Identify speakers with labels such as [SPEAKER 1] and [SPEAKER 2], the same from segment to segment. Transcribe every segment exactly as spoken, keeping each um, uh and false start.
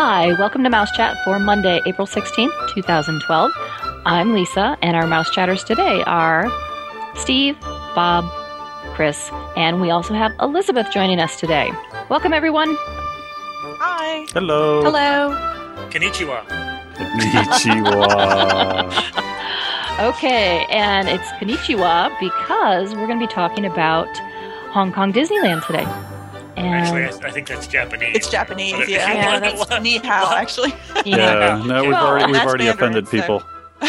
[SPEAKER 1] Hi, welcome to Mouse Chat for Monday, April sixteenth, twenty twelve. I'm Lisa, and our Mouse Chatters today are Steve, Bob, Chris, and we also have Elizabeth joining us today. Welcome, everyone.
[SPEAKER 2] Hi.
[SPEAKER 3] Hello.
[SPEAKER 1] Hello.
[SPEAKER 4] Konnichiwa.
[SPEAKER 3] Konnichiwa.
[SPEAKER 1] Okay, and it's Konnichiwa because we're going to be talking about Hong Kong Disneyland today. And
[SPEAKER 4] Actually, I, I think that's Japanese.
[SPEAKER 2] It's Japanese,
[SPEAKER 4] But if
[SPEAKER 2] yeah.
[SPEAKER 4] you
[SPEAKER 1] Yeah,
[SPEAKER 4] want to
[SPEAKER 2] That's
[SPEAKER 4] learn-
[SPEAKER 2] ni hao, actually.
[SPEAKER 3] Yeah, no, we've
[SPEAKER 1] Well,
[SPEAKER 3] already we've
[SPEAKER 2] that's
[SPEAKER 3] already
[SPEAKER 2] Mandarin,
[SPEAKER 3] offended
[SPEAKER 2] so-
[SPEAKER 3] people.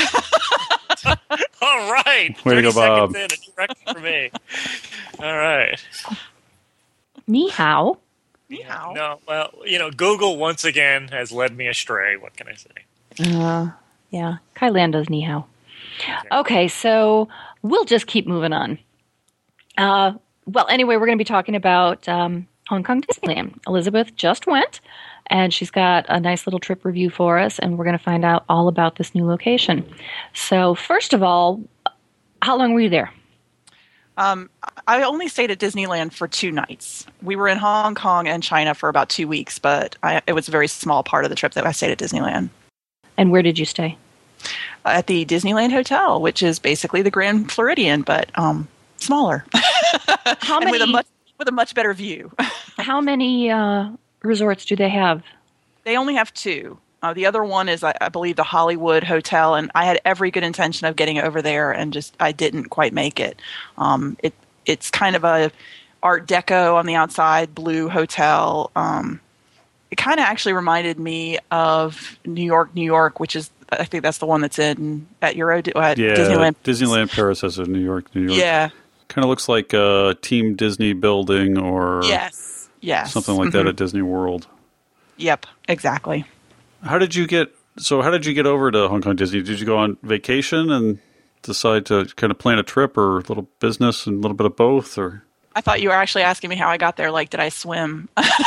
[SPEAKER 4] All right.
[SPEAKER 3] Way to go,
[SPEAKER 4] thirty seconds
[SPEAKER 3] Bob.
[SPEAKER 4] in, a new record for me. All right.
[SPEAKER 1] Ni hao.
[SPEAKER 2] Ni hao.
[SPEAKER 4] No, well, you know, Google once again has led me astray. What can I say?
[SPEAKER 1] Uh, yeah, Kai Lan does ni hao. Okay, so we'll just keep moving on. Uh, well, anyway, we're going to be talking about um, Hong Kong Disneyland. Elizabeth just went, and she's got a nice little trip review for us, and we're going to find out all about this new location. So, first of all, how long were you there?
[SPEAKER 2] Um, I only stayed at Disneyland for two nights. We were in Hong Kong and China for about two weeks, but I, it was a very small part of the trip that I stayed at Disneyland.
[SPEAKER 1] And where did you stay?
[SPEAKER 2] At the Disneyland Hotel, which is basically the Grand Floridian, but um, smaller.
[SPEAKER 1] How
[SPEAKER 2] and with a
[SPEAKER 1] many-
[SPEAKER 2] much with a much better view.
[SPEAKER 1] How many uh, resorts do they have?
[SPEAKER 2] They only have two. Uh, the other one is, I, I believe, the Hollywood Hotel, and I had every good intention of getting over there, and just I didn't quite make it. Um, it it's kind of a Art Deco on the outside, blue hotel. Um, it kind of actually reminded me of New York, New York, which is I think that's the one that's in at Euro at
[SPEAKER 3] Yeah,
[SPEAKER 2] Disneyland.
[SPEAKER 3] Disneyland Paris has a New York, New York.
[SPEAKER 2] Yeah.
[SPEAKER 3] Kind of looks like a Team Disney building or
[SPEAKER 2] Yes. Yes.
[SPEAKER 3] something like that at Disney World.
[SPEAKER 2] Yep. Exactly.
[SPEAKER 3] How did you get? So, how did you get over to Hong Kong Disney? Did you go on vacation and decide to kind of plan a trip, or a little business and a little bit of both, or?
[SPEAKER 2] I thought you were actually asking me how I got there. Like, did I swim?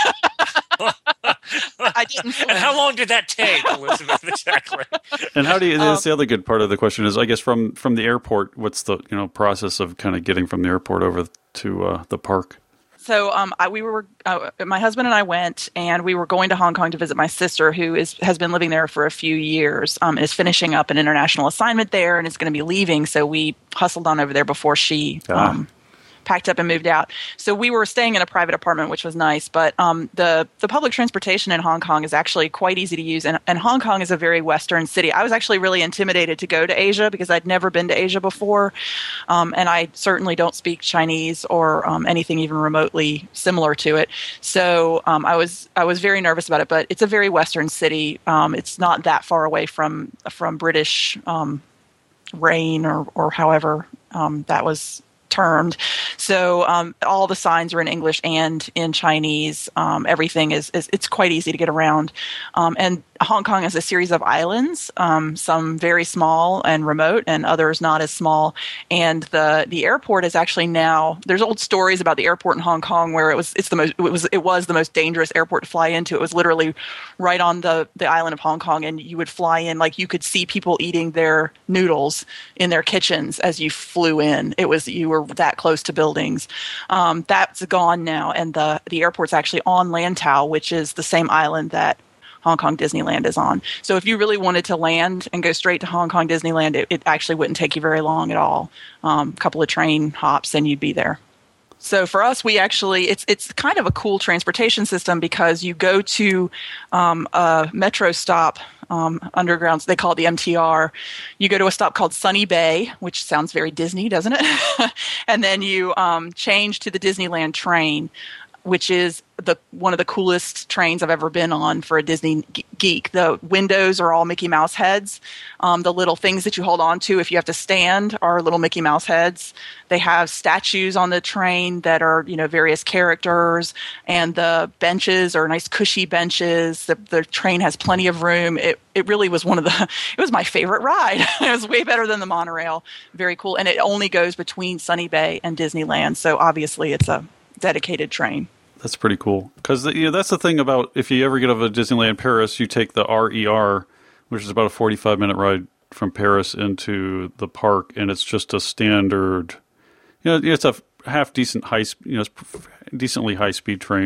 [SPEAKER 2] I didn't swim.
[SPEAKER 4] And how long did that take, Elizabeth? Exactly.
[SPEAKER 3] And how do you?
[SPEAKER 2] Um,
[SPEAKER 3] That's the other good part of the question is, I guess from from the airport, what's the you know process of kind of getting from the airport over to uh, the park?
[SPEAKER 2] So um, I, we were, uh, my husband and I went, and we were going to Hong Kong to visit my sister, who is has been living there for a few years, um, and is finishing up an international assignment there, and is going to be leaving. So we hustled on over there before she
[SPEAKER 3] Ah.
[SPEAKER 2] um, packed up and moved out. So we were staying in a private apartment, which was nice. But um, the the public transportation in Hong Kong is actually quite easy to use, and, and Hong Kong is a very Western city. I was actually really intimidated to go to Asia because I'd never been to Asia before, um, and I certainly don't speak Chinese or um, anything even remotely similar to it. So um, I was I was very nervous about it. But it's a very Western city. Um, it's not that far away from from British um, reign or or however um, that was termed. So um, all the signs are in English and in Chinese. Um, everything is, is it's quite easy to get around. Um, and Hong Kong is a series of islands, um, some very small and remote, and others not as small. And the the airport is actually now. There's old stories about the airport in Hong Kong where it was it's the most it was it was the most dangerous airport to fly into. It was literally right on the the island of Hong Kong, and you would fly in like you could see people eating their noodles in their kitchens as you flew in. It was you were that close to buildings. Um, that's gone now, and the the airport's actually on Lantau, which is the same island that Hong Kong Disneyland is on. So if you really wanted to land and go straight to Hong Kong Disneyland, it, it actually wouldn't take you very long at all. Um, a couple of train hops and you'd be there. So for us, we actually, it's it's kind of a cool transportation system because you go to um, a metro stop, um, underground, they call it the M T R. You go to a stop called Sunny Bay, which sounds very Disney, doesn't it? And then you um, change to the Disneyland train, which is the one of the coolest trains I've ever been on for a Disney geek. The windows are all Mickey Mouse heads. Um, the little things that you hold on to if you have to stand are little Mickey Mouse heads. They have statues on the train that are, you know, various characters, and the benches are nice cushy benches. The, the train has plenty of room. It it really was one of the, it was my favorite ride. It was way better than the monorail. Very cool. And it only goes between Sunny Bay and Disneyland. So obviously it's a dedicated train.
[SPEAKER 3] That's pretty cool because you know that's the thing about if you ever get over to Disneyland Paris, you take the R E R, which is about a forty-five minute ride from Paris into the park, and it's just a standard, you know, it's a half decent high, you know, decently high speed train.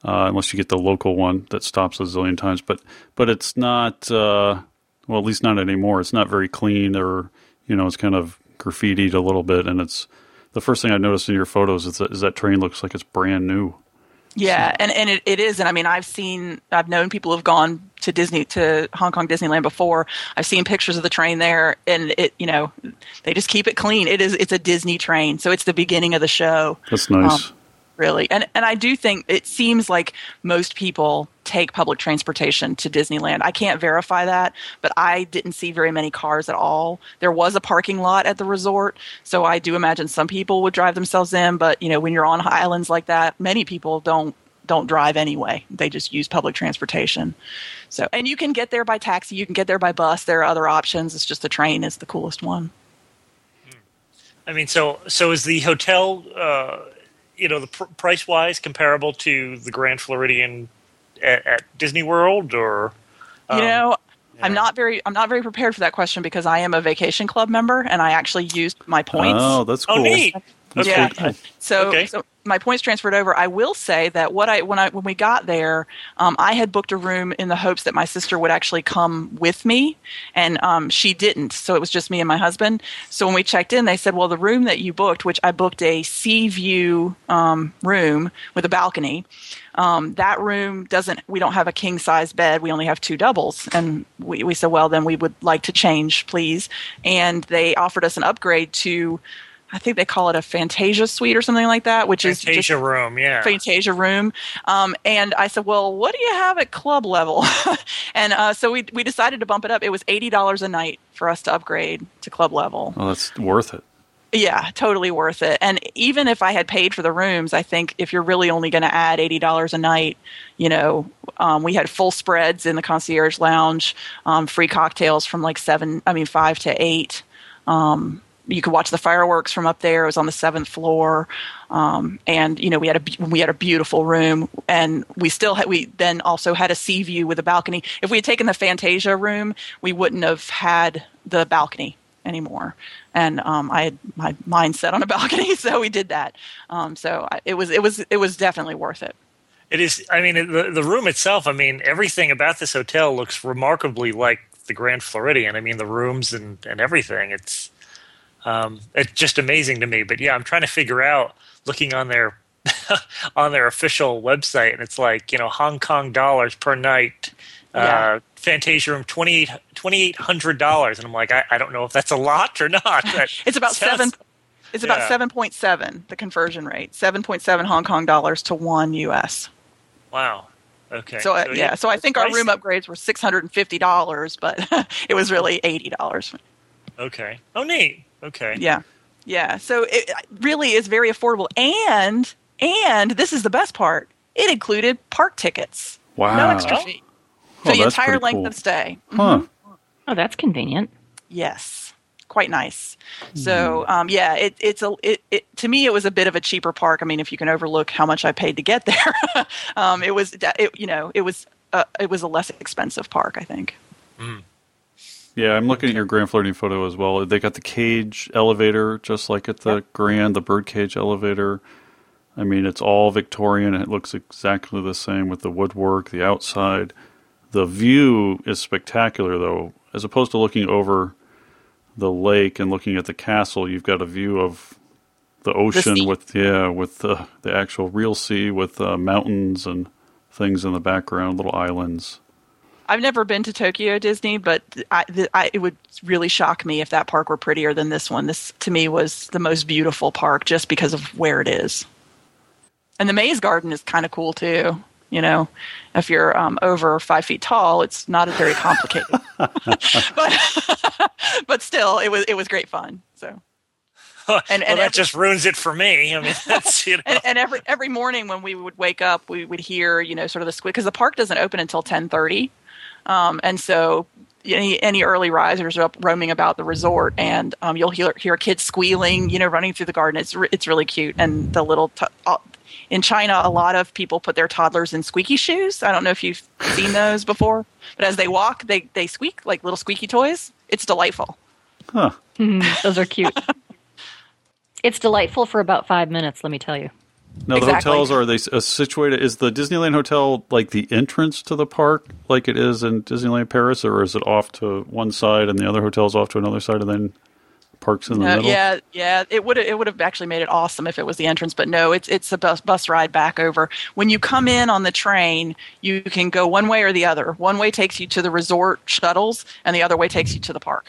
[SPEAKER 3] uh, unless you get the local one that stops a zillion times. But but it's not, uh, well, at least not anymore. It's not very clean, or, you know, it's kind of graffitied a little bit. And it's the first thing I noticed in your photos is that, is that train looks like it's brand new.
[SPEAKER 2] Yeah,
[SPEAKER 3] So-
[SPEAKER 2] and, and it, it is. And I mean, I've seen, I've known people who've gone to Disney, to Hong Kong Disneyland before. I've seen pictures of the train there, and it, you know, they just keep it clean. It is, it's a Disney train, so it's the beginning of the show.
[SPEAKER 3] That's nice.
[SPEAKER 2] Um, really. And and I do think it seems like most people take public transportation to Disneyland. I can't verify that, but I didn't see very many cars at all. There was a parking lot at the resort, so I do imagine some people would drive themselves in, but you know, when you're on islands like that, many people don't don't drive anyway. They just use public transportation. So, and you can get there by taxi, you can get there by bus. There are other options. It's just the train is the coolest one.
[SPEAKER 4] I mean, so so is the hotel, uh, you know, the pr- price wise comparable to the Grand Floridian at, at Disney World, or um,
[SPEAKER 2] You know,
[SPEAKER 4] yeah.
[SPEAKER 2] I'm not very I'm not very prepared for that question because I am a vacation club member and I actually used my points.
[SPEAKER 3] Oh, that's cool.
[SPEAKER 4] Oh, neat.
[SPEAKER 3] That's
[SPEAKER 2] Yeah.
[SPEAKER 3] pretty cool.
[SPEAKER 2] So,
[SPEAKER 4] Okay.
[SPEAKER 2] so my points transferred over. I will say that what I when I when we got there, um, I had booked a room in the hopes that my sister would actually come with me, and um, she didn't. So it was just me and my husband. So when we checked in, they said, "Well, the room that you booked, which I booked a sea view um, room with a balcony, um, that room doesn't. We don't have a king size bed. We only have two doubles." And we we said, "Well, then we would like to change, please." And they offered us an upgrade to, I think they call it a Fantasia suite or something like that, which is
[SPEAKER 4] Fantasia
[SPEAKER 2] just
[SPEAKER 4] room, yeah.
[SPEAKER 2] Fantasia room. Um, and I said, well, what do you have at club level? and uh, so we we decided to bump it up. It was eighty dollars a night for us to upgrade to club level.
[SPEAKER 3] Oh, that's worth it.
[SPEAKER 2] Yeah, totally worth it. And even if I had paid for the rooms, I think if you're really only going to add eighty dollars a night, you know, um, we had full spreads in the concierge lounge, um, free cocktails from like seven, I mean, five to eight. Um, you could watch the fireworks from up there. It was on the seventh floor. Um, and, you know, we had a, we had a beautiful room, and we still had, we then also had a sea view with a balcony. If we had taken the Fantasia room, we wouldn't have had the balcony anymore. And, um, I had my mind set on a balcony, so we did that. Um, so I, it was, it was, it was definitely worth it.
[SPEAKER 4] It is. I mean, the the room itself. I mean, everything about this hotel looks remarkably like the Grand Floridian. I mean, the rooms and, and everything. It's um, it's just amazing to me. But yeah, I'm trying to figure out, looking on their on their official website, and it's like, you know, Hong Kong dollars per night.
[SPEAKER 2] Yeah.
[SPEAKER 4] Uh, Fantasia room twenty eight hundred dollars, and I'm like, I, I don't know if that's a lot or not. That
[SPEAKER 2] It's about
[SPEAKER 4] sounds-
[SPEAKER 2] seven. It's about
[SPEAKER 4] yeah.
[SPEAKER 2] seven point seven, the conversion rate, seven point seven Hong Kong dollars to one U S.
[SPEAKER 4] Wow. Okay.
[SPEAKER 2] So, uh, yeah, so I think our
[SPEAKER 4] pricey.
[SPEAKER 2] room upgrades were six hundred fifty dollars, but it was really eighty dollars.
[SPEAKER 4] Okay. Oh, neat. Okay.
[SPEAKER 2] Yeah, yeah. So it really is very affordable, and and this is the best part: it included park tickets,
[SPEAKER 3] Wow.
[SPEAKER 2] no extra
[SPEAKER 4] Oh.
[SPEAKER 2] fee
[SPEAKER 3] Oh,
[SPEAKER 2] for the
[SPEAKER 3] that's
[SPEAKER 2] entire
[SPEAKER 3] pretty
[SPEAKER 2] length
[SPEAKER 3] cool.
[SPEAKER 2] of stay.
[SPEAKER 3] Huh.
[SPEAKER 1] Oh, that's convenient.
[SPEAKER 2] Yes, quite nice. So, um, yeah, it, it's a it, it to me it was a bit of a cheaper park. I mean, if you can overlook how much I paid to get there, um, it was it, you know it was uh, it was a less expensive park, I think.
[SPEAKER 3] Yeah, I'm looking at your Grand Floridian photo as well. They got the cage elevator, just like at the Grand, the birdcage elevator. I mean, it's all Victorian. It looks exactly the same with the woodwork, the outside. The view is spectacular, though. As opposed to looking over the lake and looking at the castle, you've got a view of the ocean
[SPEAKER 2] sea.
[SPEAKER 3] with yeah, with the the actual real sea, with uh, mountains and things in the background, little islands.
[SPEAKER 2] I've never been to Tokyo Disney, but I, the, I, it would really shock me if that park were prettier than this one. This, to me, was the most beautiful park just because of where it is. And the maze garden is kind of cool, too. You know, if you're um, over five feet tall, it's not very complicated. but but still, it was it was great fun. So.
[SPEAKER 4] And,
[SPEAKER 2] And-
[SPEAKER 4] well,
[SPEAKER 2] and
[SPEAKER 4] that
[SPEAKER 2] every-
[SPEAKER 4] just ruins it for me. I mean, that's, you know.
[SPEAKER 2] And, and every every morning when we would wake up, we would hear, you know, sort of the squeak, because the park doesn't open until ten thirty, um, and so any any early risers are up roaming about the resort, and um, you'll hear hear kids squealing, you know, running through the garden. It's re- it's really cute, and the little. T- uh, in China, a lot of people put their toddlers in squeaky shoes. I don't know if you've seen those before, but as they walk, they they squeak like little squeaky toys. It's delightful.
[SPEAKER 3] Huh.
[SPEAKER 1] Those are cute. It's delightful for about five minutes, let me tell you.
[SPEAKER 3] Now, the
[SPEAKER 2] Exactly.
[SPEAKER 3] hotels, are they uh, situated? Is the Disneyland Hotel like the entrance to the park, like it is in Disneyland Paris, or is it off to one side and the other hotel's off to another side, and then parks in the
[SPEAKER 2] No,
[SPEAKER 3] middle?
[SPEAKER 2] yeah, yeah. It would it would have actually made it awesome if it was the entrance, but no, it's it's a bus bus ride back over. When you come in on the train, you can go one way or the other. One way takes you to the resort shuttles, and the other way takes you to the park.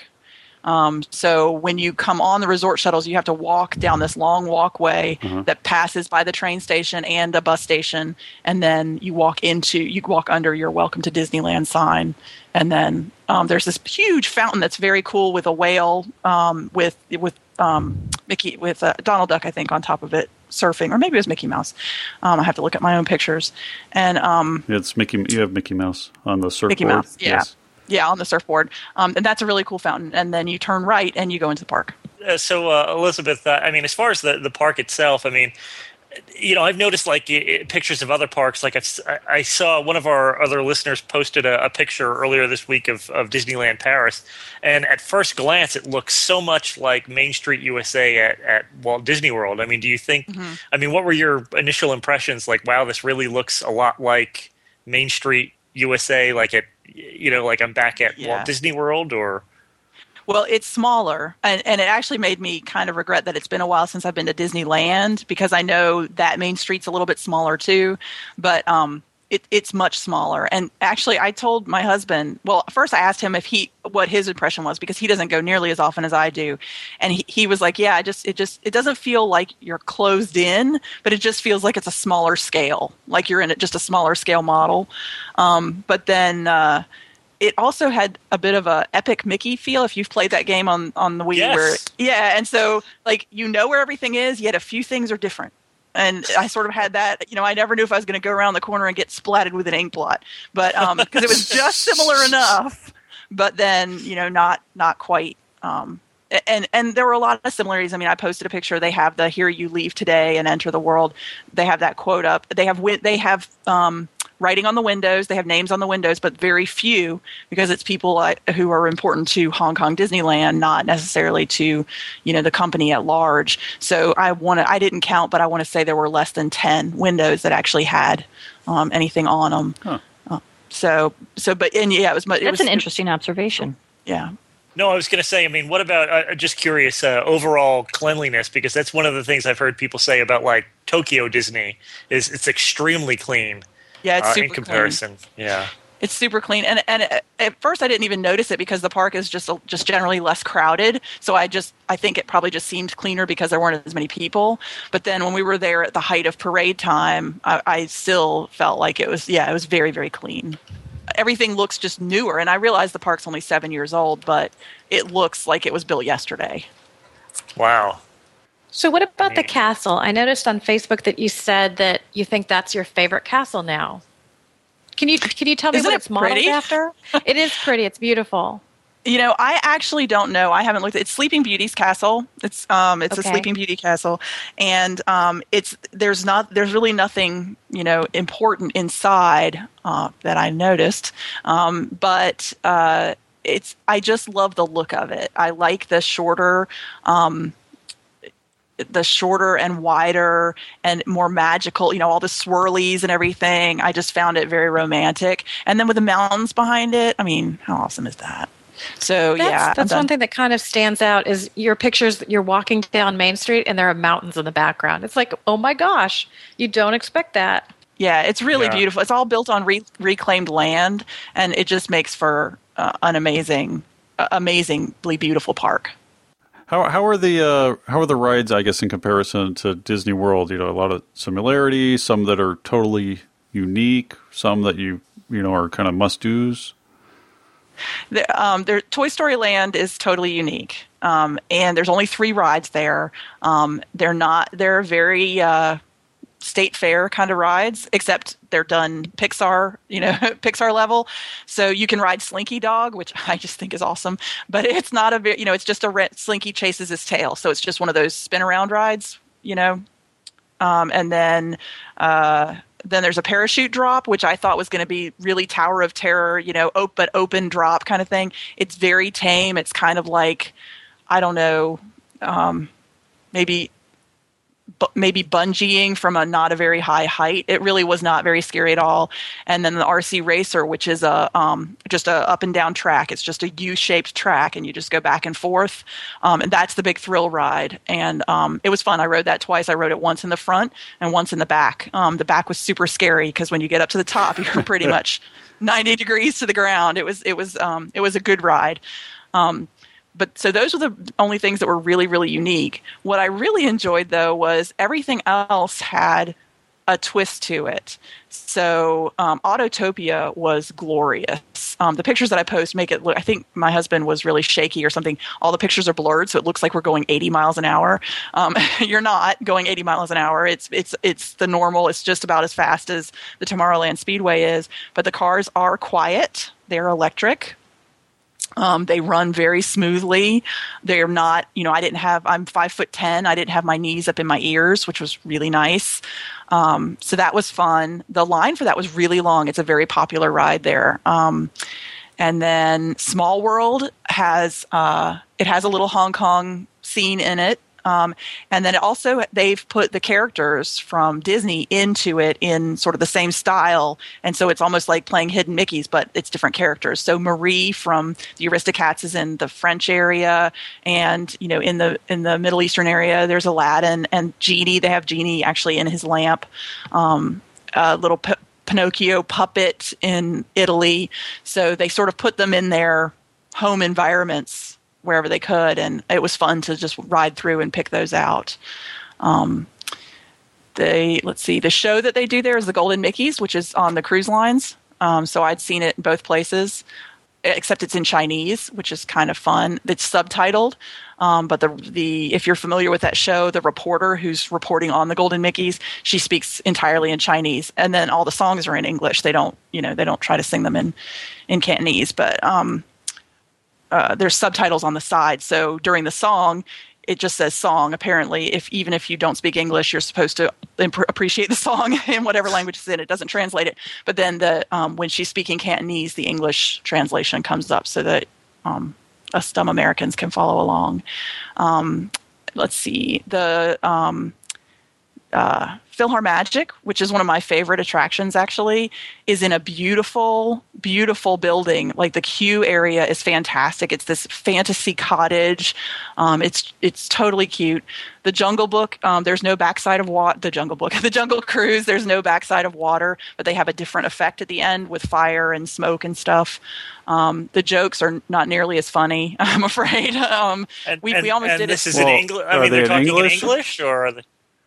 [SPEAKER 2] Um, so when you come on the resort shuttles, you have to walk down this long walkway
[SPEAKER 3] Uh-huh.
[SPEAKER 2] that passes by the train station and a bus station, and then you walk into you walk under your "Welcome to Disneyland" sign, and then um, there's this huge fountain that's very cool with a whale um, with with um, Mickey with uh, Donald Duck, I think, on top of it surfing, or maybe it was Mickey Mouse. Um, I have to look at my own pictures, and um,
[SPEAKER 3] It's Mickey. You have Mickey Mouse on the surfboard.
[SPEAKER 2] Mickey Mouse, yeah.
[SPEAKER 3] Yes.
[SPEAKER 2] Yeah, on the surfboard. Um, and that's a really cool fountain. And then you turn right and you go into the park.
[SPEAKER 4] Uh, so, uh, Elizabeth, uh, I mean, as far as the, the park itself, I mean, you know, I've noticed like i- pictures of other parks. Like I've, s- I I saw one of our other listeners posted a, a picture earlier this week of, of Disneyland Paris, and at first glance, it looks so much like Main Street U S A at, at Walt Disney World. I mean, do you think?
[SPEAKER 2] Mm-hmm.
[SPEAKER 4] I mean, what were your initial impressions? Like, wow, this really looks a lot like Main Street U S A. Like it, you know, like I'm back at
[SPEAKER 2] Yeah.
[SPEAKER 4] Walt Disney World, or
[SPEAKER 2] Well, it's smaller, and, and it actually made me kind of regret that it's been a while since I've been to Disneyland, because I know that Main Street's a little bit smaller too, but um, it, it's much smaller. And actually, I told my husband, well, first I asked him if he what his impression was, because he doesn't go nearly as often as I do, and he, he was like, "Yeah, I just it just it doesn't feel like you're closed in, but it just feels like it's a smaller scale, like you're in a, just a smaller scale model." Um, but then. Uh, It also had a bit of a Epic Mickey feel, if you've played that game on, on the Wii.
[SPEAKER 4] Yes.
[SPEAKER 2] Where, yeah, and so, like, you know where everything is, yet a few things are different. And I sort of had that, you know, I never knew if I was going to go around the corner and get splatted with an ink blot. But, um, because it was just similar enough, but then, you know, not, not quite. Um, and, and there were a lot of similarities. I mean, I posted a picture. They have the "Here you leave today and enter the world." They have that quote up. They have, wi- they have, um, writing on the windows. They have names on the windows, but very few, because it's people uh, who are important to Hong Kong Disneyland, not necessarily to, you know, the company at large. So I want to, I didn't count, but I want to say there were less than ten windows that actually had um, anything on them.
[SPEAKER 3] Huh.
[SPEAKER 2] Uh, so, so, but, and yeah, it was, it
[SPEAKER 1] That's
[SPEAKER 2] was
[SPEAKER 1] an interesting observation.
[SPEAKER 2] Yeah.
[SPEAKER 4] No, I was going to say, I mean, what about, uh, just curious, uh, overall cleanliness, because that's one of the things I've heard people say about, like, Tokyo Disney, is it's extremely clean.
[SPEAKER 2] Yeah, it's
[SPEAKER 4] uh,
[SPEAKER 2] super
[SPEAKER 4] in comparison.
[SPEAKER 2] clean.
[SPEAKER 4] Yeah.
[SPEAKER 2] It's super clean, and and at first I didn't even notice it, because the park is just just generally less crowded. So I just I think it probably just seemed cleaner because there weren't as many people. But then when we were there at the height of parade time, I, I still felt like it was yeah it was very very clean. Everything looks just newer, and I realize the park's only seven years old, but it looks like it was built yesterday.
[SPEAKER 4] Wow.
[SPEAKER 5] So what about the
[SPEAKER 4] Neat.
[SPEAKER 5] castle? I noticed on Facebook that you said that you think that's your favorite castle now. Can you can you tell me
[SPEAKER 2] Isn't
[SPEAKER 5] what
[SPEAKER 2] it
[SPEAKER 5] it's modeled
[SPEAKER 2] pretty?
[SPEAKER 5] after? It is pretty. It's beautiful.
[SPEAKER 2] You know, I actually don't know. I haven't looked. It's Sleeping Beauty's castle. It's um, it's
[SPEAKER 5] Okay.
[SPEAKER 2] a Sleeping Beauty castle, and um, it's there's not there's really nothing you know important inside uh, that I noticed, um, but uh, it's I just love the look of it. I like the shorter. Um, the shorter and wider and more magical, you know, all the swirlies and everything. I just found it very romantic. And then with the mountains behind it, I mean, how awesome is that? So
[SPEAKER 5] That's,
[SPEAKER 2] yeah, I'm
[SPEAKER 5] that's
[SPEAKER 2] done.
[SPEAKER 5] one thing that kind of stands out is your pictures. You're walking down Main Street and there are mountains in the background. It's like, oh my gosh, you don't expect that.
[SPEAKER 2] Yeah, it's really
[SPEAKER 4] Yeah.
[SPEAKER 2] beautiful. It's all built on re- reclaimed land, and it just makes for uh, an amazing, uh, amazingly beautiful park.
[SPEAKER 3] How how are the uh, how are the rides? I guess in comparison to Disney World, you know, a lot of similarity. Some that are totally unique. Some that you you know are kind of must dos.
[SPEAKER 2] The, um, their Toy Story Land is totally unique, um, and there's only three rides there. Um, they're not. They're very uh, state fair kind of rides, except they're done Pixar, you know, Pixar level. So you can ride Slinky Dog, which I just think is awesome. But it's not a, ve- you know, it's just a re- Slinky chases his tail, so it's just one of those spin around rides, you know. Um, and then. Uh, Then there's a parachute drop, which I thought was going to be really Tower of Terror, you know, op- but open drop kind of thing. It's very tame. It's kind of like, I don't know, um, maybe bu- maybe bungeeing from a not a very high height. It really was not very scary at all. And then the R C Racer, which is a um, just a up and down track. It's just a U-shaped track, and you just go back and forth. Um, and that's the big thrill ride. And um, it was fun. I rode that twice. I rode it once in the front and once in the back. Um, the back was super scary because when you get up to the top, you're pretty much ninety degrees to the ground. It was it was um, it was a good ride. Um, But so those were the only things that were really, really unique. What I really enjoyed, though, was everything else had a twist to it. So um, Autotopia was glorious. Um, the pictures that I post make it look, I think my husband was really shaky or something. All the pictures are blurred, so it looks like we're going eighty miles an hour. Um, you're not going eighty miles an hour. It's, it's, it's the normal. It's just about as fast as the Tomorrowland Speedway is. But the cars are quiet. They're electric. Um, they run very smoothly. They're not, you know, I didn't have, I'm five foot ten. I didn't have my knees up in my ears, which was really nice. Um, so that was fun. The line for that was really long. It's a very popular ride there. Um, and then Small World has, uh, it has a little Hong Kong scene in it. Um, and then it also, they've put the characters from Disney into it in sort of the same style. And so it's almost like playing Hidden Mickeys, but it's different characters. So Marie from the Aristocats is in the French area. And, you know, in the in the Middle Eastern area, there's Aladdin and Genie. They have Genie actually in his lamp. Um, a little P- Pinocchio puppet in Italy. So they sort of put them in their home environments wherever they could, and it was fun to just ride through and pick those out. Um, they let's see, the show that they do there is the Golden Mickeys, which is on the cruise lines. Um, so I'd seen it in both places, except it's in Chinese, which is kind of fun. It's subtitled, um, but the the if you're familiar with that show, the reporter who's reporting on the Golden Mickeys, she speaks entirely in Chinese, and then all the songs are in English. They don't, you know, they don't try to sing them in in Cantonese, but um, Uh, there's subtitles on the side, so during the song, it just says "song." Apparently, if even if you don't speak English, you're supposed to imp- appreciate the song in whatever language it's in. It doesn't translate it, but then the um, when she's speaking Cantonese, the English translation comes up so that um, us dumb Americans can follow along. Um, let's see the. Um, Uh, PhilharMagic, which is one of my favorite attractions, actually, is in a beautiful, beautiful building. Like the queue area is fantastic. It's this fantasy cottage. Um, it's it's totally cute. The Jungle Book, um, there's no backside of water. The Jungle Book, the Jungle Cruise, there's no backside of water, but they have a different effect at the end with fire and smoke and stuff. Um, the jokes are not nearly as funny, I'm afraid. Um,
[SPEAKER 4] and,
[SPEAKER 2] we,
[SPEAKER 4] and,
[SPEAKER 2] we almost
[SPEAKER 4] and
[SPEAKER 2] did
[SPEAKER 4] this
[SPEAKER 2] it.
[SPEAKER 4] is
[SPEAKER 3] Well,
[SPEAKER 4] in English. I
[SPEAKER 3] are
[SPEAKER 4] mean,
[SPEAKER 3] they
[SPEAKER 4] they're
[SPEAKER 3] in
[SPEAKER 4] talking
[SPEAKER 3] English?
[SPEAKER 4] in English, or are they?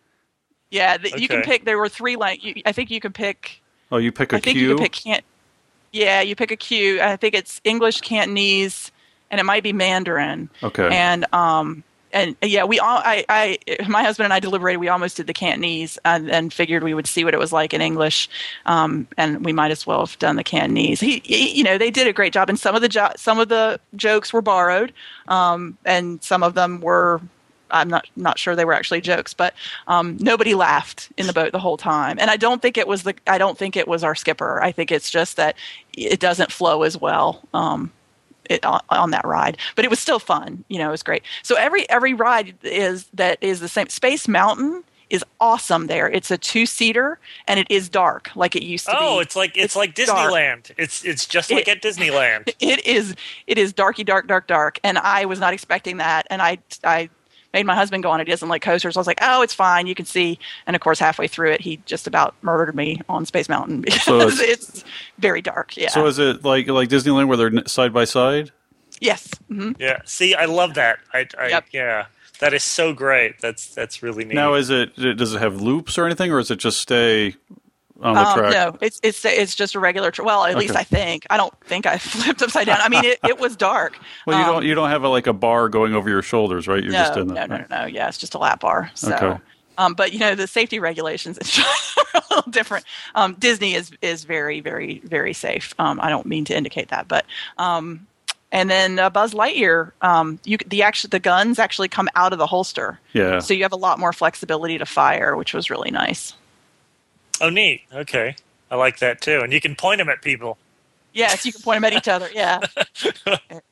[SPEAKER 2] Yeah, the, you can
[SPEAKER 4] Okay.
[SPEAKER 2] pick. There were three. Like, you, I think you can pick.
[SPEAKER 3] Oh, you pick a
[SPEAKER 2] I think
[SPEAKER 3] queue?
[SPEAKER 2] you can pick. Can't. Yeah, you pick a queue. I think it's English, Cantonese, and it might be Mandarin.
[SPEAKER 3] Okay.
[SPEAKER 2] And um, and yeah, we all. I, I, my husband and I deliberated. We almost did the Cantonese, and, and figured we would see what it was like in English. Um, and we might as well have done the Cantonese. He, he you know, they did a great job, and some of the jo- some of the jokes were borrowed, um, and some of them were. I'm not not sure they were actually jokes, but um, nobody laughed in the boat the whole time. And I don't think it was the I don't think it was our skipper. I think it's just that it doesn't flow as well um, it, on, on that ride. But it was still fun. You know, it was great. So every every ride is that is the same. Space Mountain is awesome there. It's a two seater and it is dark like it used to be.
[SPEAKER 4] Oh, it's like it's,
[SPEAKER 2] It's
[SPEAKER 4] like
[SPEAKER 2] dark.
[SPEAKER 4] Disneyland. It's it's just like
[SPEAKER 2] It-
[SPEAKER 4] at Disneyland.
[SPEAKER 2] It is it is darky dark dark dark, and I was not expecting that. And I I. made my husband go on it. He doesn't like coasters. I was like, oh, it's fine. You can see. And of course, halfway through it, he just about murdered me on Space Mountain because
[SPEAKER 3] So it's-
[SPEAKER 2] it's very dark. Yeah.
[SPEAKER 3] So is it like like Disneyland where they're side by side?
[SPEAKER 2] yes. hmm
[SPEAKER 4] Yeah. See, I love that. I, I
[SPEAKER 2] Yep.
[SPEAKER 4] yeah, that is so great. That's that's really neat.
[SPEAKER 3] Now, is it does it have loops or anything, or is it just stay on the
[SPEAKER 2] Um,
[SPEAKER 3] track?
[SPEAKER 2] no, it's it's it's just a regular. Tra- well, at least
[SPEAKER 3] Okay.
[SPEAKER 2] I think. I don't think I flipped upside down. I mean, it, it was dark.
[SPEAKER 3] Well, you
[SPEAKER 2] Um,
[SPEAKER 3] don't you don't have a, like a bar going over your shoulders, right? You're
[SPEAKER 2] no,
[SPEAKER 3] just in the
[SPEAKER 2] no, no, no, no. Yeah, it's just a lap bar. So,
[SPEAKER 3] Okay.
[SPEAKER 2] um, but you know, the safety regulations are a little different. Um, Disney is is very, very, very safe. Um, I don't mean to indicate that, but um, and then uh, Buzz Lightyear, um, you the actual the guns actually come out of the holster,
[SPEAKER 3] Yeah.
[SPEAKER 2] so you have a lot more flexibility to fire, which was really nice.
[SPEAKER 4] Oh, neat. Okay, I like that too. And you can point them at people.
[SPEAKER 2] Yes, you can point them at each other. Yeah.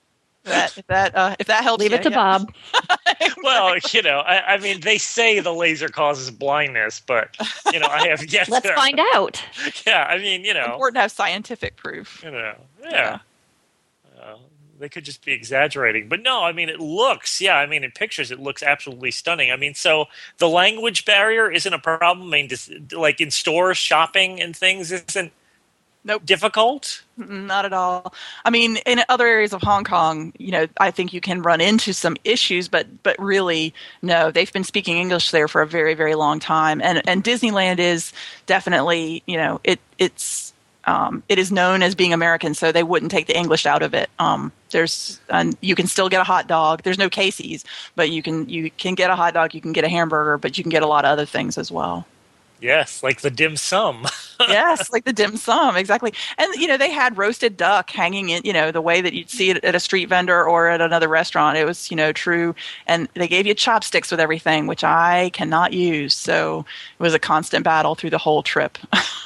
[SPEAKER 2] that if that uh, if that helps,
[SPEAKER 1] Leave
[SPEAKER 2] you,
[SPEAKER 1] it to
[SPEAKER 2] yeah.
[SPEAKER 1] Bob.
[SPEAKER 4] Well, you know, I, I mean, they say the laser causes blindness, but you know, I have yet
[SPEAKER 1] Let's
[SPEAKER 4] to
[SPEAKER 1] find out.
[SPEAKER 4] Yeah, I mean, you know,
[SPEAKER 2] Important to have scientific proof.
[SPEAKER 4] you know,
[SPEAKER 2] Yeah.
[SPEAKER 4] yeah. Uh, they could just be exaggerating, but no, I mean, it looks, yeah, I mean, in pictures, it looks absolutely stunning. I mean, so the language barrier isn't a problem. I mean, just, like in stores, shopping and things isn't
[SPEAKER 2] Nope.
[SPEAKER 4] difficult.
[SPEAKER 2] Not at all. I mean, in other areas of Hong Kong, you know, I think you can run into some issues, but but really, no, they've been speaking English there for a very, very long time, and and Disneyland is definitely, you know, it it's um, it is known as being American, so they wouldn't take the English out of it. Um, there's and you can still get a hot dog. There's no Casey's, but you can you can get a hot dog, you can get a hamburger, but you can get a lot of other things as well.
[SPEAKER 4] Yes, like the dim sum.
[SPEAKER 2] Yes, like the dim sum, exactly. And, you know, they had roasted duck hanging in, you know, the way that you'd see it at a street vendor or at another restaurant. It was, you know, true. And they gave you chopsticks with everything, which I cannot use. So it was a constant battle through the whole trip.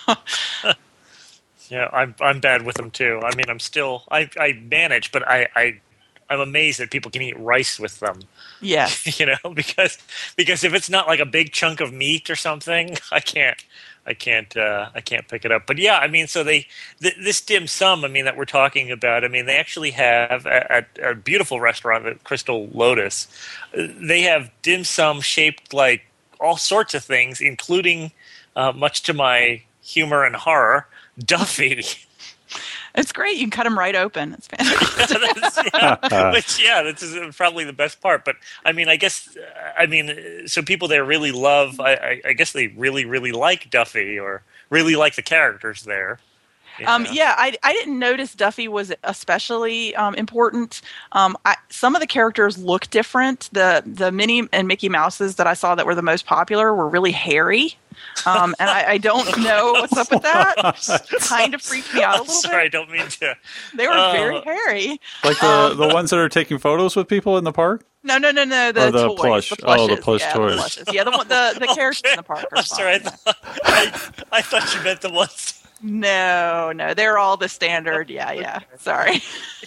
[SPEAKER 4] Yeah, I'm I'm bad with them too. I mean, I'm still I I manage, but I I I'm amazed that people can eat rice with them.
[SPEAKER 2] Yes.
[SPEAKER 4] You know, because because if it's not like a big chunk of meat or something, I can't I can't uh, I can't pick it up. But yeah, I mean, so they th- this dim sum, I mean, that we're talking about. I mean, they actually have at a beautiful restaurant at Crystal Lotus. They have dim sum shaped like all sorts of things, including, uh, much to my humor and horror, Duffy.
[SPEAKER 2] It's great. You can cut them right open. It's fantastic.
[SPEAKER 4] That's, yeah, which, yeah, that's probably the best part. But I mean, I guess, I mean, so people there really love. I, I, I guess they really, really like Duffy, or really like the characters there. You
[SPEAKER 2] Um,
[SPEAKER 4] know?
[SPEAKER 2] yeah, I, I didn't notice Duffy was especially um, important. Um, I, some of the characters look different. The the Minnie and Mickey Mouses that I saw that were the most popular were really hairy. Um, and I, I don't know what's up with that. Kind of freaked me out a little
[SPEAKER 4] Sorry, I
[SPEAKER 2] bit.
[SPEAKER 4] don't mean to.
[SPEAKER 2] They were
[SPEAKER 4] uh,
[SPEAKER 2] very hairy.
[SPEAKER 3] Like the the ones that are taking photos with people in the park.
[SPEAKER 2] No, no, no, no. The,
[SPEAKER 3] Or the
[SPEAKER 2] toys,
[SPEAKER 3] plush.
[SPEAKER 2] the
[SPEAKER 3] Oh, the
[SPEAKER 2] plushes.
[SPEAKER 3] plush
[SPEAKER 2] yeah,
[SPEAKER 3] toys.
[SPEAKER 2] The plushes. Yeah, the one- the, the characters in the park are
[SPEAKER 4] I'm sorry, I
[SPEAKER 2] fine.
[SPEAKER 4] thought, I, I thought you meant the ones.
[SPEAKER 2] No, no, they're all the standard. Yeah, yeah. Sorry.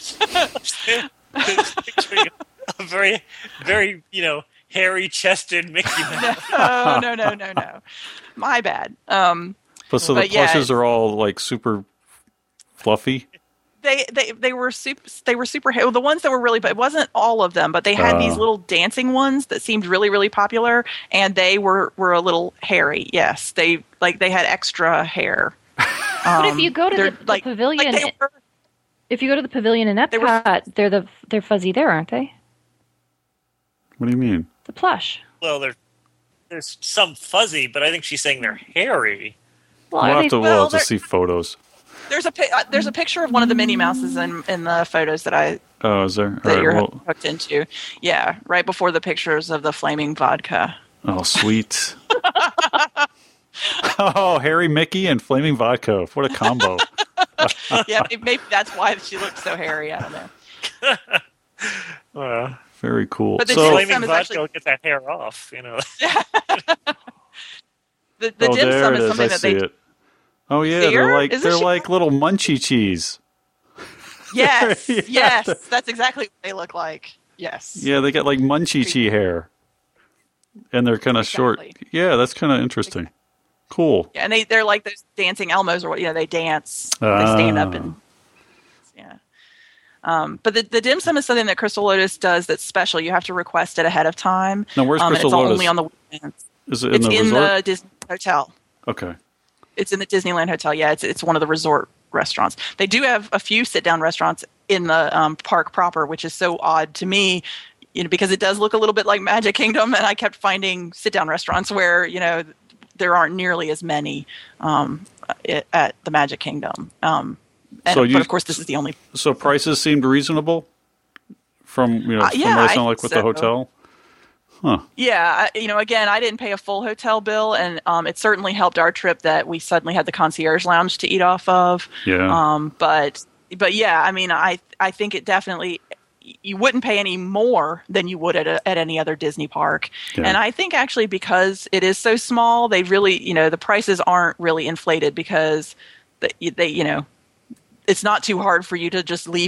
[SPEAKER 4] Picturing a very, very, you know, hairy-chested Mickey Mouse.
[SPEAKER 2] No, no, no, no, no. My bad. Um,
[SPEAKER 3] But so the
[SPEAKER 2] But yeah,
[SPEAKER 3] plushes are all like super fluffy.
[SPEAKER 2] they, they, they were super. They were super. Well, the ones that were really, but it wasn't all of them. But they had
[SPEAKER 3] Uh.
[SPEAKER 2] these little dancing ones that seemed really, really popular, and they were were a little hairy. Yes, they like they had extra hair.
[SPEAKER 1] But if you go to
[SPEAKER 2] they're
[SPEAKER 1] the, the
[SPEAKER 2] like-
[SPEAKER 1] pavilion,
[SPEAKER 2] Like they were,
[SPEAKER 1] if you go to the pavilion in
[SPEAKER 2] They were-
[SPEAKER 1] Epcot, they're the they're fuzzy there, aren't they?
[SPEAKER 3] What do you mean?
[SPEAKER 1] The plush.
[SPEAKER 4] Well, there, there's some fuzzy, but I think she's saying they're hairy.
[SPEAKER 1] Well,
[SPEAKER 3] We'll
[SPEAKER 1] are
[SPEAKER 3] have
[SPEAKER 1] they,
[SPEAKER 3] to, we'll
[SPEAKER 2] well,
[SPEAKER 3] have to
[SPEAKER 2] they're-
[SPEAKER 3] see photos.
[SPEAKER 2] there's a pi- uh, there's a picture of one of the Minnie Mouses in in the photos that I
[SPEAKER 3] Oh, is there? All
[SPEAKER 2] that
[SPEAKER 3] right.
[SPEAKER 2] you're
[SPEAKER 3] Well,
[SPEAKER 2] hooked into. Yeah, right before the pictures of the flaming vodka.
[SPEAKER 3] oh, sweet. Oh, Harry Mickey and flaming vodka. What a combo.
[SPEAKER 2] Yeah, maybe, maybe that's why she looks so hairy. I don't know.
[SPEAKER 4] Uh,
[SPEAKER 3] Very cool.
[SPEAKER 2] But the
[SPEAKER 3] So,
[SPEAKER 2] dim
[SPEAKER 4] flaming
[SPEAKER 2] sum is
[SPEAKER 4] vodka
[SPEAKER 2] actually-
[SPEAKER 4] will get that hair off, you know.
[SPEAKER 2] The, the
[SPEAKER 3] oh,
[SPEAKER 2] dim
[SPEAKER 3] there
[SPEAKER 2] sum
[SPEAKER 3] it
[SPEAKER 2] is
[SPEAKER 3] is.
[SPEAKER 2] something
[SPEAKER 3] I
[SPEAKER 2] that
[SPEAKER 3] see
[SPEAKER 2] they
[SPEAKER 3] it. Oh yeah,
[SPEAKER 2] See
[SPEAKER 3] they're
[SPEAKER 2] her?
[SPEAKER 3] like
[SPEAKER 2] Isn't
[SPEAKER 3] they're
[SPEAKER 2] she-
[SPEAKER 3] like little munchie cheese.
[SPEAKER 2] Yes,
[SPEAKER 3] Yeah.
[SPEAKER 2] yes, that's exactly what they look like. Yes.
[SPEAKER 3] Yeah, they got like munchie cheese hair, and they're kind of short.
[SPEAKER 2] Exactly.
[SPEAKER 3] Yeah, that's kind of interesting. Cool.
[SPEAKER 2] Yeah, and they they're like those dancing Elmos, or what you know, they dance, they
[SPEAKER 3] Ah.
[SPEAKER 2] stand up and yeah. Um, but the, the dim sum is something that Crystal Lotus does that's special. You have to request it ahead of time.
[SPEAKER 3] Now, where's
[SPEAKER 2] um, and
[SPEAKER 3] Crystal
[SPEAKER 2] it's
[SPEAKER 3] Lotus?
[SPEAKER 2] only on the weekends.
[SPEAKER 3] Is it in
[SPEAKER 2] It's
[SPEAKER 3] the
[SPEAKER 2] in
[SPEAKER 3] resort?
[SPEAKER 2] the Disney hotel.
[SPEAKER 3] Okay.
[SPEAKER 2] It's in the Disneyland Hotel. Yeah, it's it's one of the resort restaurants. They do have a few sit down restaurants in the um, park proper, which is so odd to me, you know, because it does look a little bit like Magic Kingdom, and I kept finding sit down restaurants where you know there aren't nearly as many um, at, at the Magic Kingdom. Um, and,
[SPEAKER 3] So you-
[SPEAKER 2] but of course, this is the only.
[SPEAKER 3] So prices seemed reasonable from you know
[SPEAKER 2] Uh,
[SPEAKER 3] from
[SPEAKER 2] yeah,
[SPEAKER 3] what I
[SPEAKER 2] I
[SPEAKER 3] sound like
[SPEAKER 2] think
[SPEAKER 3] with
[SPEAKER 2] so.
[SPEAKER 3] the hotel. Huh.
[SPEAKER 2] Yeah, I- you know, again, I didn't pay a full hotel bill, and um, it certainly helped our trip that we suddenly had the concierge lounge to eat off of.
[SPEAKER 3] Yeah.
[SPEAKER 2] Um, but but yeah, I mean, I I think it definitely you wouldn't pay any more than you would at a, at any other Disney park.
[SPEAKER 3] Yeah.
[SPEAKER 2] And I think actually because it is so small, they really you know the prices aren't really inflated because they, they you know it's not too hard for you to just leave the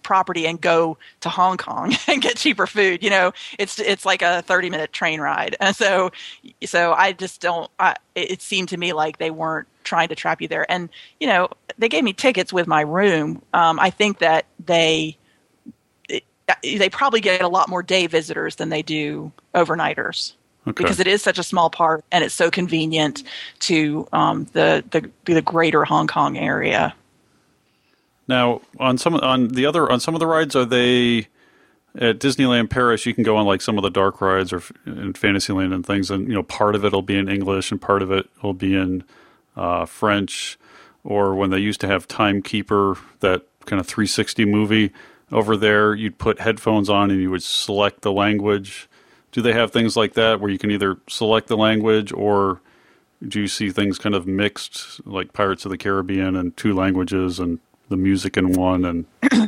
[SPEAKER 2] property and go to Hong Kong and get cheaper food. You know, it's it's like a thirty minute train ride, and so so I just don't. I, it seemed to me like they weren't trying to trap you there. And you know, they gave me tickets with my room. Um, I think that they it, they probably get a lot more day visitors than they do overnighters. Okay. Because it is such a small park and it's so convenient to um, the, the the greater Hong Kong area.
[SPEAKER 3] Now, on some on the other on some of the rides, are they at Disneyland Paris? You can go on like some of the dark rides or in Fantasyland and things, and you know part of it will be in English and part of it will be in uh, French. Or when they used to have Timekeeper, that kind of three sixty movie over there, you'd put headphones on and you would select the language. Do they have things like that where you can either select the language, or do you see things kind of mixed, like Pirates of the Caribbean and two languages and the music in one? And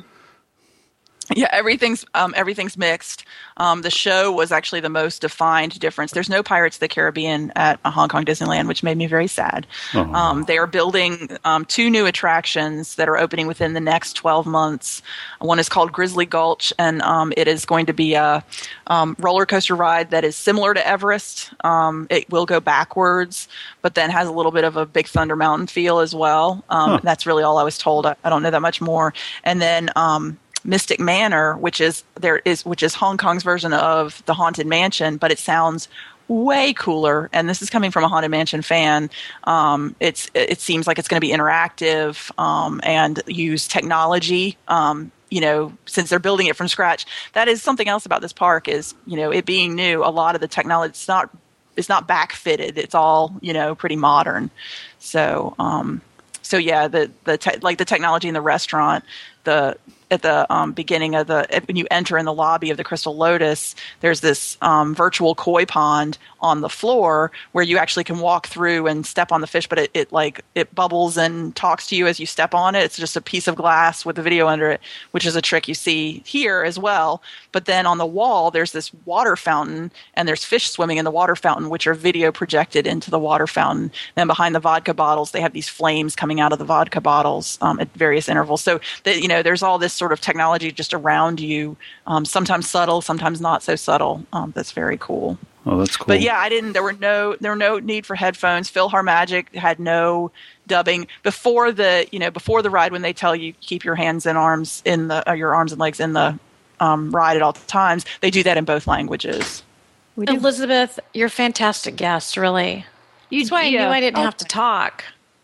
[SPEAKER 2] yeah, everything's um, everything's mixed. Um, the show was actually the most defined difference. There's no Pirates of the Caribbean at uh, Hong Kong Disneyland, which made me very sad. Uh-huh. Um, they are building um, two new attractions that are opening within the next twelve months. One is called Grizzly Gulch, and um, it is going to be a um, roller coaster ride that is similar to Everest. Um, it will go backwards, but then has a little bit of a Big Thunder Mountain feel as well. Um, huh. That's really all I was told. I, I don't know that much more. And then um, Mystic Manor, which is there is which is Hong Kong's version of the Haunted Mansion, but it sounds way cooler. And this is coming from a Haunted Mansion fan. Um, it's it seems like it's going to be interactive um, and use technology. Um, you know, since they're building it from scratch, that is something else about this park. Is you know, it being new, a lot of the technology it's not it's not backfitted. It's all you know pretty modern. So um, so yeah, the the te- like the technology in the restaurant, the at the um, beginning of the when you enter in the lobby of the Crystal Lotus, there's this um, virtual koi pond on the floor where you actually can walk through and step on the fish, but it, it like it bubbles and talks to you as you step on it. It's just a piece of glass with a video under it, which is a trick you see here as well. But then on the wall, there's this water fountain, and there's fish swimming in the water fountain, which are video projected into the water fountain. Then behind the vodka bottles, they have these flames coming out of the vodka bottles um, at various intervals. So that you know, there's all this sort of technology just around you, um, sometimes subtle, sometimes not so subtle. Um, that's very cool.
[SPEAKER 3] Oh, that's cool.
[SPEAKER 2] But yeah, I didn't. There were no. There were no need for headphones. PhilharMagic had no dubbing before the. You know, before the ride, when they tell you keep your hands and arms in the, uh, your arms and legs in the um, ride at all times, they do that in both languages.
[SPEAKER 5] We Elizabeth, you're a fantastic guest. Really, you, that's why I yeah. knew I didn't oh. have to talk.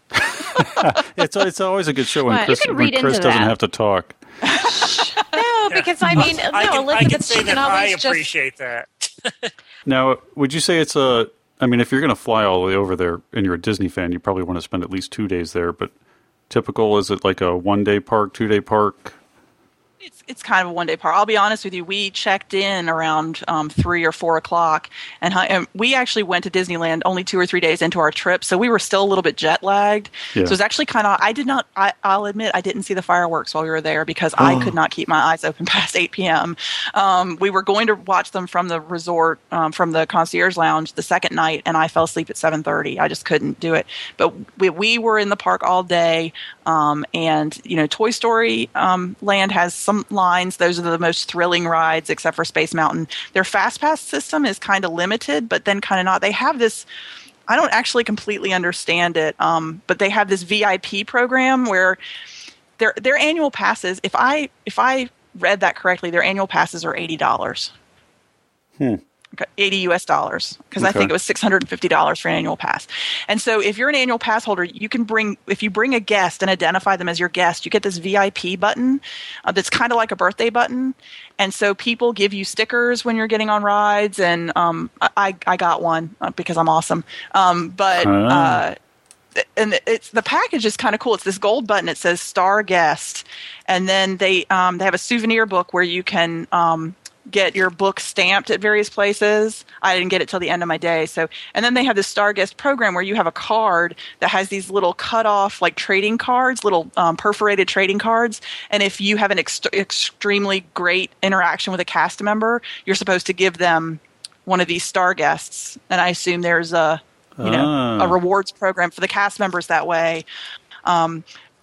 [SPEAKER 3] it's it's always a good show when
[SPEAKER 1] what?
[SPEAKER 3] Chris, when Chris doesn't
[SPEAKER 1] that.
[SPEAKER 3] have to talk.
[SPEAKER 5] No, because I mean,
[SPEAKER 4] I
[SPEAKER 5] no,
[SPEAKER 4] can,
[SPEAKER 5] Elizabeth,
[SPEAKER 4] I can say
[SPEAKER 5] she can
[SPEAKER 4] that I
[SPEAKER 5] always
[SPEAKER 4] appreciate just... that.
[SPEAKER 3] Now, would you say it's a? I mean, if you're going to fly all the way over there and you're a Disney fan, you probably want to spend at least two days there. But typical, is it like a one day park, two day park?
[SPEAKER 2] It's it's kind of a one day park. I'll be honest with you. We checked in around um, three or four o'clock, and, and we actually went to Disneyland only two or three days into our trip, so we were still a little bit jet lagged. Yeah. So it was actually kind of. I did not. I, I'll admit I didn't see the fireworks while we were there because oh. I could not keep my eyes open past eight p.m. Um, we were going to watch them from the resort, um, from the concierge lounge, the second night, and I fell asleep at seven thirty. I just couldn't do it. But we we were in the park all day, um, and you know, Toy Story um, Land has some lines. Those are the most thrilling rides, except for Space Mountain. Their Fast Pass system is kind of limited, but then kind of not. They have this, I don't actually completely understand it, um, but they have this V I P program where their their annual passes, if I if I read that correctly, their annual passes are eighty dollars.
[SPEAKER 3] Hmm.
[SPEAKER 2] eighty U S dollars, because okay. I think it was six hundred fifty dollars for an annual pass. And so if you're an annual pass holder, you can bring, if you bring a guest and identify them as your guest, you get this V I P button uh, that's kind of like a birthday button. And so people give you stickers when you're getting on rides, and um, I, I got one uh, because I'm awesome. Um, but uh. Uh, and it's the package is kind of cool. It's this gold button. It says Star Guest, and then they um, they have a souvenir book where you can um, get your book stamped at various places. I didn't get it till the end of my day. So, and then they have this Star Guest program where you have a card that has these little cut off like trading cards, little um, perforated trading cards. And if you have an ex- extremely great interaction with a cast member, you're supposed to give them one of these Star Guests. And I assume there's a, you know,
[SPEAKER 3] ah.
[SPEAKER 2] a rewards program for the cast members that way. Um,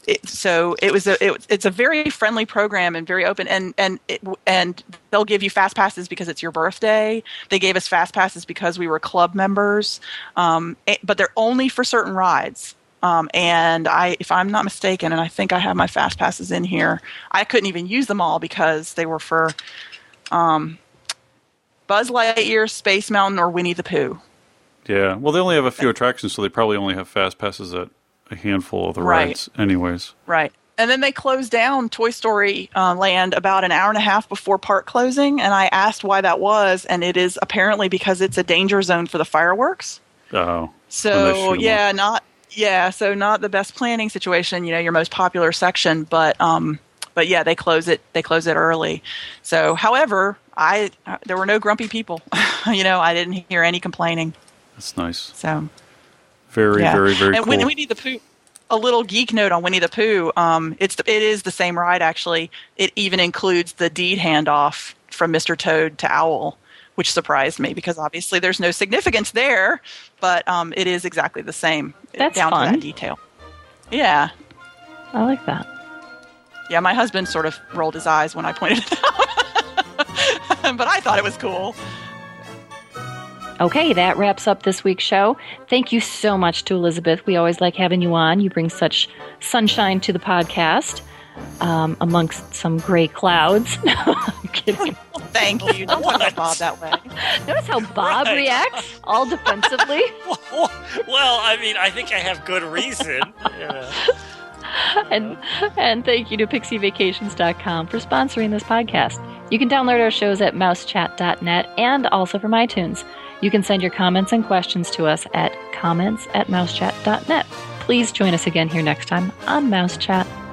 [SPEAKER 2] it, so it was a it, it's a very friendly program and very open, and and it, and they'll give you fast passes because it's your birthday. They gave us fast passes because we were club members, um, it, but they're only for certain rides. Um, and I, if I'm not mistaken, and I think I have my fast passes in here, I couldn't even use them all because they were for um, Buzz Lightyear, Space Mountain, or Winnie the Pooh.
[SPEAKER 3] Yeah, well, they only have a few attractions, so they probably only have fast passes at a handful of the
[SPEAKER 2] Right.
[SPEAKER 3] rides anyways.
[SPEAKER 2] Right. And then they closed down Toy Story uh, Land about an hour and a half before park closing, and I asked why that was, and it is apparently because it's a danger zone for the fireworks.
[SPEAKER 3] Oh. when they
[SPEAKER 2] So,
[SPEAKER 3] shoot 'em
[SPEAKER 2] yeah,
[SPEAKER 3] off.
[SPEAKER 2] not yeah, so not the best planning situation, you know, your most popular section, but um but yeah, they close it they close it early. So, however, I uh, there were no grumpy people. you know, I didn't hear any complaining.
[SPEAKER 3] That's nice.
[SPEAKER 2] So,
[SPEAKER 3] Very,
[SPEAKER 2] yeah.
[SPEAKER 3] very, very
[SPEAKER 2] and
[SPEAKER 3] cool.
[SPEAKER 2] when Winnie the Pooh, a little geek note on Winnie the Pooh. Um, it's the, it is the same ride actually. It even includes the deed handoff from Mister Toad to Owl, which surprised me because obviously there's no significance there, but um, it is exactly the same
[SPEAKER 1] That's
[SPEAKER 2] down
[SPEAKER 1] fun.
[SPEAKER 2] to that detail. Yeah,
[SPEAKER 1] I like that.
[SPEAKER 2] yeah. My husband sort of rolled his eyes when I pointed it out, but I thought it was cool.
[SPEAKER 1] Okay, that wraps up this week's show. Thank you so much to Elizabeth. We always like having you on. You bring such sunshine to the podcast um, amongst some gray clouds. No, I'm kidding.
[SPEAKER 2] Thank you. Don't talk about Bob that way.
[SPEAKER 1] Notice how Bob
[SPEAKER 4] Right.
[SPEAKER 1] reacts all defensively.
[SPEAKER 4] Well, I mean, I think I have good reason. You know.
[SPEAKER 1] and and thank you to pixie vacations dot com for sponsoring this podcast. You can download our shows at mouse chat dot net and also from iTunes. You can send your comments and questions to us at comments at mouse chat dot net. Please join us again here next time on Mouse Chat.